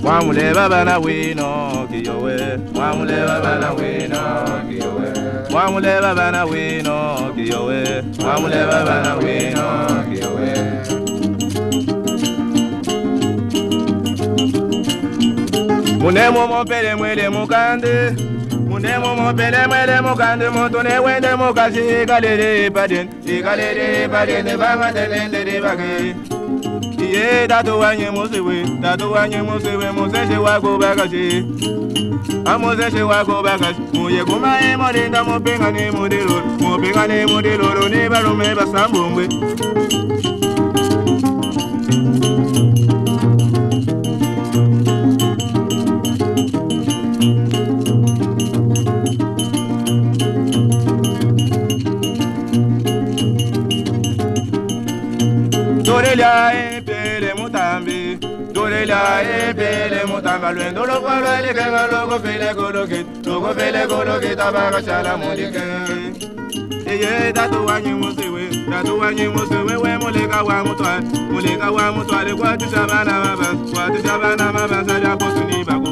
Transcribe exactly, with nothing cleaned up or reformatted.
Mwamule baba na wino kiyowe, mwamule baba na wino kiyowe, mwamule baba na wino kiyowe, mwamule baba na wino kiyowe. Munemo mopele mwele mukande, munemo mopele mwele mukande, motone wende mukashi ikalele paden, ikalele paden banga telende bagi. Iye datu wanye musiwe, datu wanye musiwe, museshe wako bagashi. Amoseshe wako bagashi, muye kumae morinda mopinga ni mudilo, mopinga ni mudilo, ni barume basambungwe. Dorelia e pele mutambi, dorelia e pele mutamba, luendo lo cualo ele que logo fele coloque, logo fele coloque tabaga chala mulike. Eye datu wanyi musiwe, datu wanyi musiwe, we mulika wa mutwa, mulika wa mutwa le kwatu shabana mabas, kwatu shabana mabas aja posu ni bago.